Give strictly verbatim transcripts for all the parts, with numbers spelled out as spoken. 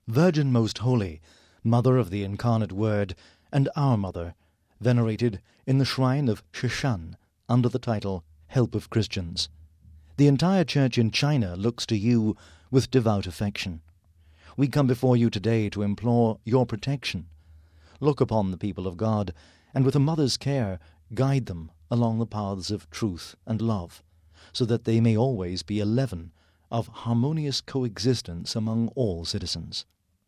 Virgin Most Holy, Mother of the Incarnate Word, and our Mother, venerated in the shrine of Sheshan under the title Help of Christians. The entire Church in China looks to you with devout affection. We come before you today to implore your protection. Look upon the people of God, and with a mother's care guide them along the paths of truth and love, so that they may always be a leaven of harmonious coexistence among all citizens.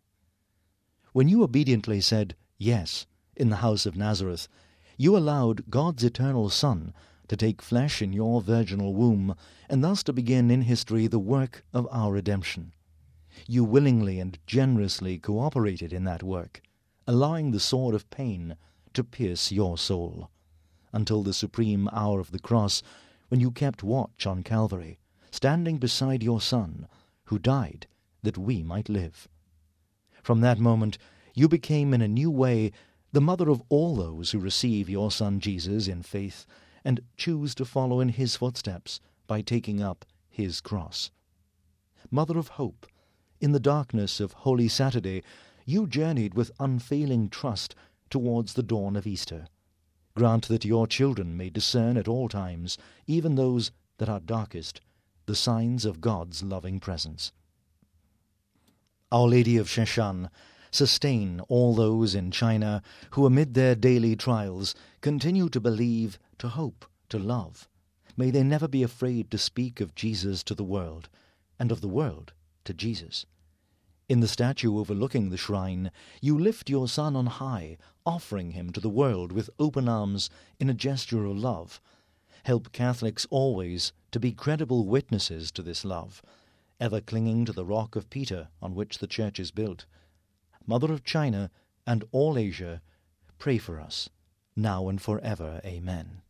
When you obediently said yes in the house of Nazareth, you allowed God's eternal Son to take flesh in your virginal womb, and thus to begin in history the work of our redemption. You willingly and generously cooperated in that work, allowing the sword of pain to pierce your soul, until the supreme hour of the cross, when you kept watch on Calvary, standing beside your Son, who died that we might live. From that moment you became in a new way the mother of all those who receive your Son Jesus in faith and choose to follow in his footsteps by taking up his cross. Mother of hope, in the darkness of Holy Saturday, you journeyed with unfailing trust towards the dawn of Easter. Grant that your children may discern at all times, even those that are darkest, the signs of God's loving presence. Our Lady of Sheshan, sustain all those in China who amid their daily trials continue to believe, to hope, to love. May they never be afraid to speak of Jesus to the world, and of the world to Jesus. In the statue overlooking the shrine, you lift your Son on high, offering him to the world with open arms in a gesture of love. Help Catholics always to be credible witnesses to this love, ever clinging to the rock of Peter on which the Church is built. Mother of China and all Asia, pray for us, now and forever. Amen.